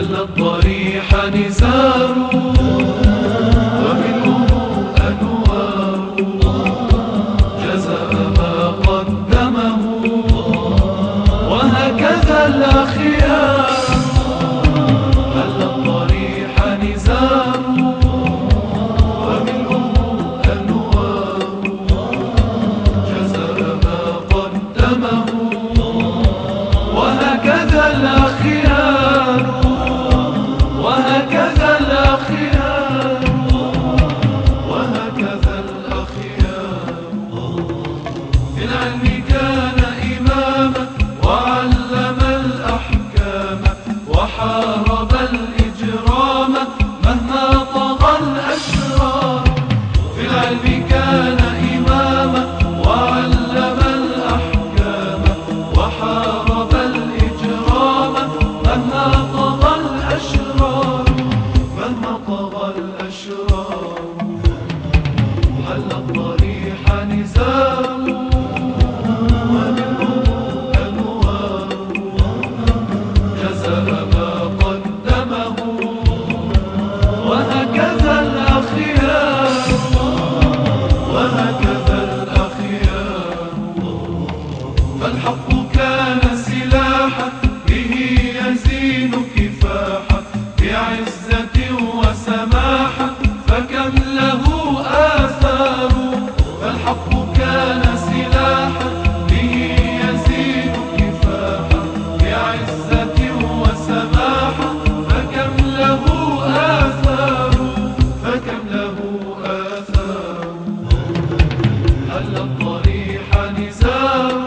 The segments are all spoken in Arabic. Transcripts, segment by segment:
هل الضريح نزار ومنه أنوار جزاء ما قدمه وهكذا الأخيار. هل الضريح نزار ومنه أنوار جزاء ما قدمه وهكذا الأخيار وهكذا الأخيار وهكذا الأخيار. في العلم كان إماما وعلم الأحكام وحارب الإجرام مهما طغى الأشرار. في العلم كان إماما وعلم الأحكام وحارب الإجرام مهما طغى الأشرار مهما طغى الأشرار. هل الضريح نزار ومنه أنوار جزاء ما قدمه وهكذا الأخيار وهكذا الأخيار. فالحق كان سلاحا به يزين كفاحا بعزة وسماحة فكم له آثار. فالحق كان سلاحا به يزين كفاحا بعزة وسماحة فكم له آثار فكم له آثار. هل الضريح نزار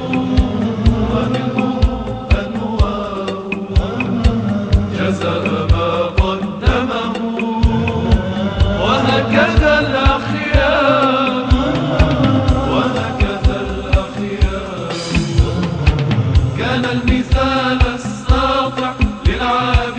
ومنه أنوار جزاء ما قدمه وهكذا الأخيار وهكذا الأخيار. كان المثال الساطع للعابد